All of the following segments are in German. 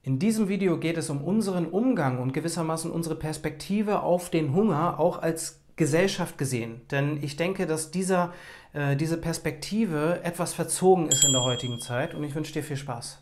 In diesem Video geht es um unseren Umgang und gewissermaßen unsere Perspektive auf den Hunger, auch als Gesellschaft gesehen. Denn ich denke, dass diese Perspektive etwas verzogen ist in der heutigen Zeit und ich wünsche dir viel Spaß.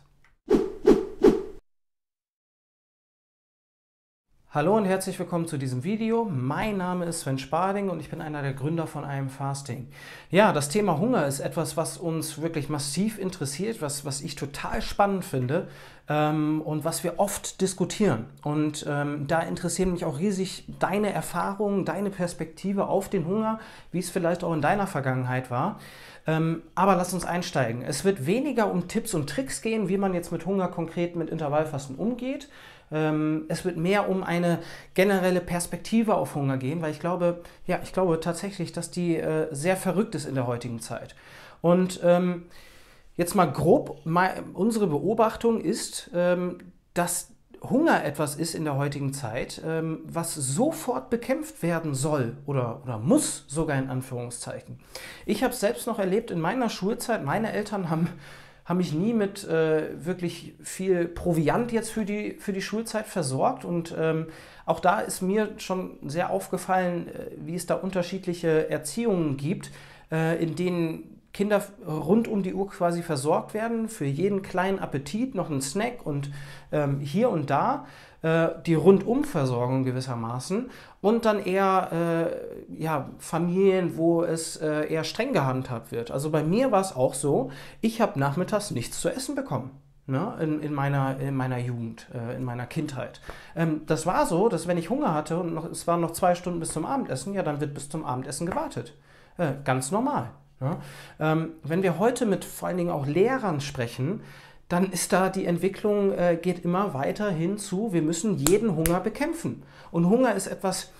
Hallo und herzlich willkommen zu diesem Video. Mein Name ist Sven Sparding und ich bin einer der Gründer von I Am Fasting. Ja, das Thema Hunger ist etwas, was uns wirklich massiv interessiert, was ich total spannend finde und was wir oft diskutieren. Und da interessieren mich auch riesig deine Erfahrungen, deine Perspektive auf den Hunger, wie es vielleicht auch in deiner Vergangenheit war. Aber lass uns einsteigen. Es wird weniger um Tipps und Tricks gehen, wie man jetzt mit Hunger konkret mit Intervallfasten umgeht. Es wird mehr um eine generelle Perspektive auf Hunger gehen, weil ich glaube tatsächlich, dass die sehr verrückt ist in der heutigen Zeit. Und jetzt mal grob, unsere Beobachtung ist, dass Hunger etwas ist in der heutigen Zeit, was sofort bekämpft werden soll oder muss, sogar in Anführungszeichen. Ich habe es selbst noch erlebt in meiner Schulzeit. Meine Eltern haben mich nie mit wirklich viel Proviant jetzt für die Schulzeit versorgt. Und auch da ist mir schon sehr aufgefallen, wie es da unterschiedliche Erziehungen gibt, in denen Kinder rund um die Uhr quasi versorgt werden, für jeden kleinen Appetit noch ein Snack und hier und da die Rundumversorgung gewissermaßen und dann eher Familien, wo es eher streng gehandhabt wird. Also bei mir war es auch so, ich habe nachmittags nichts zu essen bekommen. Ne, in meiner Jugend, in meiner Kindheit. Das war so, dass wenn ich Hunger hatte und es waren noch 2 Stunden bis zum Abendessen, ja, dann wird bis zum Abendessen gewartet. Ganz normal. Ja. Wenn wir heute mit vor allen Dingen auch Lehrern sprechen, dann ist da die Entwicklung, geht immer weiter hin zu, wir müssen jeden Hunger bekämpfen. Und Hunger ist etwas,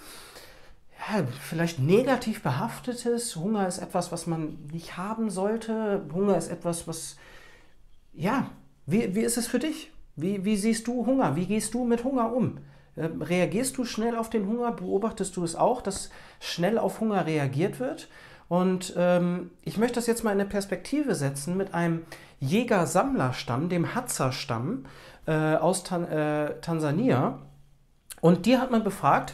ja, vielleicht negativ behaftetes. Hunger ist etwas, was man nicht haben sollte. Hunger ist etwas, was, ja, wie ist es für dich? Wie siehst du Hunger? Wie gehst du mit Hunger um? Reagierst du schnell auf den Hunger? Beobachtest du es auch, dass schnell auf Hunger reagiert wird? Und ich möchte das jetzt mal in eine Perspektive setzen mit einem Jäger-Sammler-Stamm, dem Hadza-Stamm aus Tansania. Und die hat man befragt,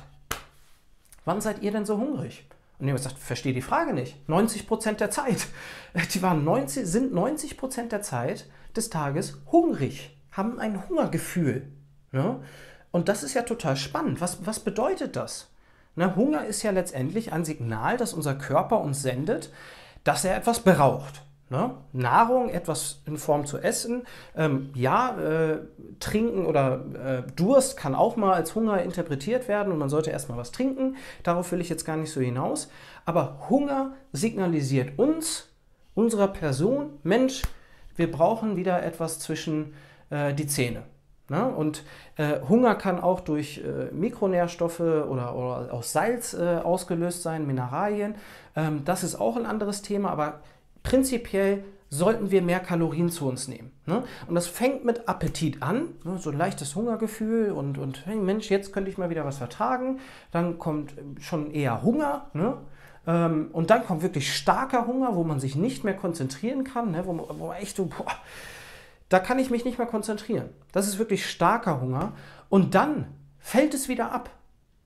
wann seid ihr denn so hungrig? Und jemand sagt, verstehe die Frage nicht. 90% der Zeit. Die sind 90% der Zeit des Tages hungrig, haben ein Hungergefühl. Ja? Und das ist ja total spannend. Was bedeutet das? Na, Hunger ist ja letztendlich ein Signal, das unser Körper uns sendet, dass er etwas braucht. Ne? Nahrung, etwas in Form zu essen, Trinken oder Durst kann auch mal als Hunger interpretiert werden und man sollte erstmal was trinken. Darauf will ich jetzt gar nicht so hinaus. Aber Hunger signalisiert uns, unserer Person, Mensch, wir brauchen wieder etwas zwischen die Zähne. Ne? Und Hunger kann auch durch Mikronährstoffe oder aus Salz ausgelöst sein, Mineralien. Das ist auch ein anderes Thema, aber prinzipiell sollten wir mehr Kalorien zu uns nehmen. Ne? Und das fängt mit Appetit an, ne? So ein leichtes Hungergefühl und hey Mensch, jetzt könnte ich mal wieder was vertragen. Dann kommt schon eher Hunger, ne? Und dann kommt wirklich starker Hunger, wo man sich nicht mehr konzentrieren kann, ne? wo man echt so, boah, da kann ich mich nicht mehr konzentrieren. Das ist wirklich starker Hunger. Und dann fällt es wieder ab.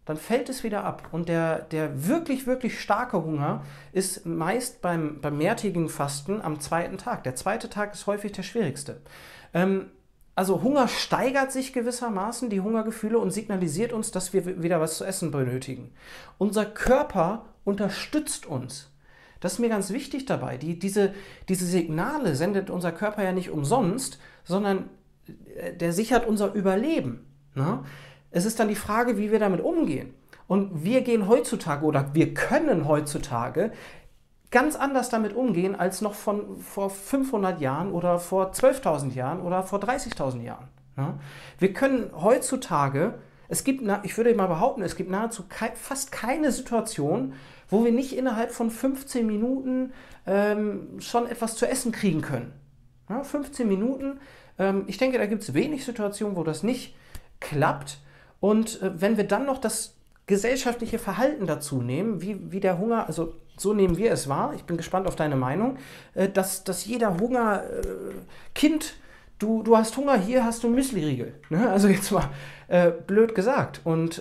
Und der wirklich, wirklich starke Hunger ist meist beim mehrtägigen Fasten am 2. Tag. Der 2. Tag ist häufig der schwierigste. Also Hunger steigert sich gewissermaßen, die Hungergefühle, und signalisiert uns, dass wir wieder was zu essen benötigen. Unser Körper unterstützt uns. Das ist mir ganz wichtig dabei. Diese Signale sendet unser Körper ja nicht umsonst, sondern der sichert unser Überleben. Ne? Es ist dann die Frage, wie wir damit umgehen. Und wir gehen heutzutage oder wir können heutzutage ganz anders damit umgehen als noch vor 500 Jahren oder vor 12.000 Jahren oder vor 30.000 Jahren. Ne? Wir können heutzutage, ich würde mal behaupten, es gibt nahezu fast keine Situation, wo wir nicht innerhalb von 15 Minuten schon etwas zu essen kriegen können. Ja, 15 Minuten, ich denke, da gibt es wenig Situationen, wo das nicht klappt. Und wenn wir dann noch das gesellschaftliche Verhalten dazu nehmen, wie der Hunger, also so nehmen wir es wahr, ich bin gespannt auf deine Meinung, dass jeder Kind du hast Hunger, hier hast du einen Müsliriegel. Ne? Also jetzt mal blöd gesagt. Und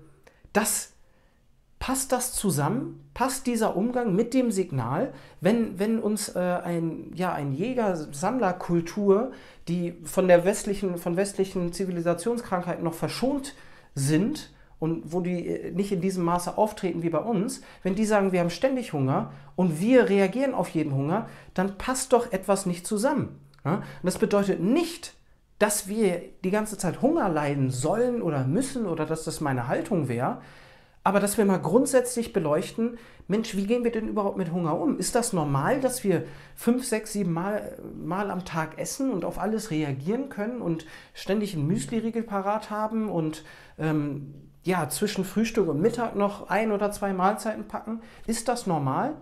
passt das zusammen? Passt dieser Umgang mit dem Signal, wenn uns ein Jäger-Sammler-Kultur, die von westlichen Zivilisationskrankheiten noch verschont sind und wo die nicht in diesem Maße auftreten wie bei uns, wenn die sagen, wir haben ständig Hunger und wir reagieren auf jeden Hunger, dann passt doch etwas nicht zusammen. Ja? Und das bedeutet nicht, dass wir die ganze Zeit Hunger leiden sollen oder müssen oder dass das meine Haltung wäre, aber dass wir mal grundsätzlich beleuchten, Mensch, wie gehen wir denn überhaupt mit Hunger um? Ist das normal, dass wir 5, 6, 7 Mal am Tag essen und auf alles reagieren können und ständig einen Müsliriegel parat haben und zwischen Frühstück und Mittag noch 1 oder 2 Mahlzeiten packen? Ist das normal?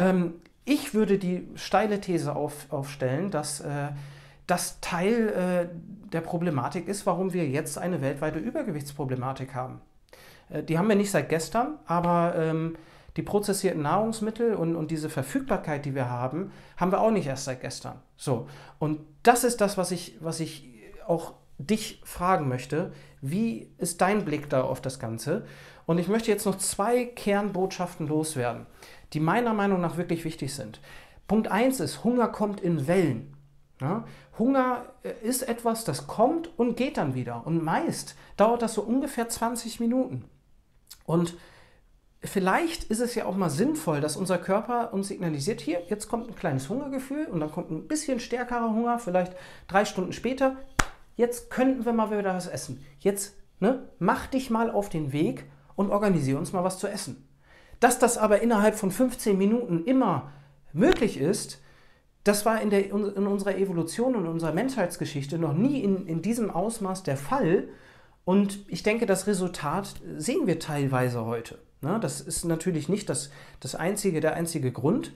Ich würde die steile These aufstellen, dass das Teil der Problematik ist, warum wir jetzt eine weltweite Übergewichtsproblematik haben. Die haben wir nicht seit gestern, aber die prozessierten Nahrungsmittel und diese Verfügbarkeit, die wir haben wir auch nicht erst seit gestern. So, und das ist das, was ich auch dich fragen möchte. Wie ist dein Blick da auf das Ganze? Und ich möchte jetzt noch 2 Kernbotschaften loswerden, die meiner Meinung nach wirklich wichtig sind. Punkt 1 ist, Hunger kommt in Wellen. Ja? Hunger ist etwas, das kommt und geht dann wieder. Und meist dauert das so ungefähr 20 Minuten. Und vielleicht ist es ja auch mal sinnvoll, dass unser Körper uns signalisiert, hier, jetzt kommt ein kleines Hungergefühl und dann kommt ein bisschen stärkerer Hunger, vielleicht 3 Stunden später. Jetzt könnten wir mal wieder was essen. Jetzt mach dich mal auf den Weg und organisiere uns mal was zu essen. Dass das aber innerhalb von 15 Minuten immer möglich ist, das war in unserer Evolution und unserer Menschheitsgeschichte noch nie in diesem Ausmaß der Fall. Und ich denke, das Resultat sehen wir teilweise heute. Das ist natürlich nicht der einzige Grund.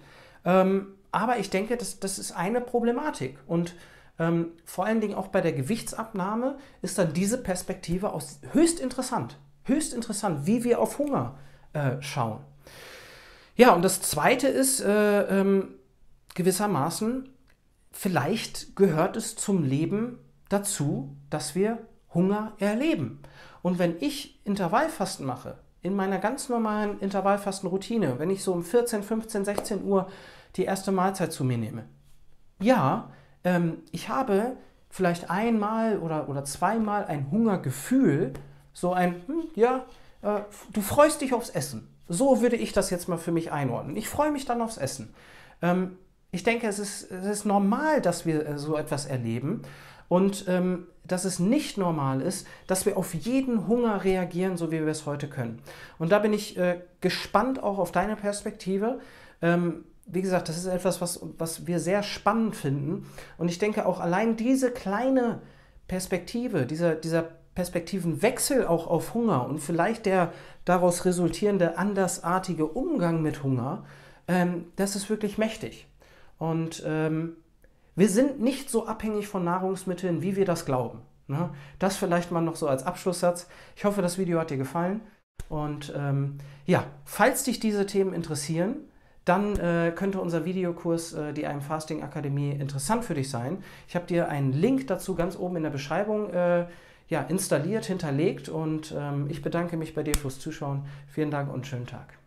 Aber ich denke, das ist eine Problematik. Und vor allen Dingen auch bei der Gewichtsabnahme ist dann diese Perspektive höchst interessant, wie wir auf Hunger schauen. Ja, und das Zweite ist gewissermaßen, vielleicht gehört es zum Leben dazu, dass wir Hunger erleben. Und wenn ich Intervallfasten mache, in meiner ganz normalen Intervallfastenroutine, wenn ich so um 14, 15, 16 Uhr die erste Mahlzeit zu mir nehme, ja, ich habe vielleicht einmal oder zweimal ein Hungergefühl, so du freust dich aufs Essen. So würde ich das jetzt mal für mich einordnen. Ich freue mich dann aufs Essen. Ich denke, es ist normal, dass wir so etwas erleben und dass es nicht normal ist, dass wir auf jeden Hunger reagieren, so wie wir es heute können. Und da bin ich gespannt auch auf deine Perspektive. Wie gesagt, das ist etwas, was wir sehr spannend finden. Und ich denke auch allein diese kleine Perspektive, dieser Perspektivenwechsel auch auf Hunger und vielleicht der daraus resultierende andersartige Umgang mit Hunger, das ist wirklich mächtig. Und wir sind nicht so abhängig von Nahrungsmitteln, wie wir das glauben. Ne? Das vielleicht mal noch so als Abschlusssatz. Ich hoffe, das Video hat dir gefallen. Und falls dich diese Themen interessieren, dann könnte unser Videokurs, die I Am Fasting Akademie, interessant für dich sein. Ich habe dir einen Link dazu ganz oben in der Beschreibung installiert, hinterlegt und ich bedanke mich bei dir fürs Zuschauen. Vielen Dank und schönen Tag.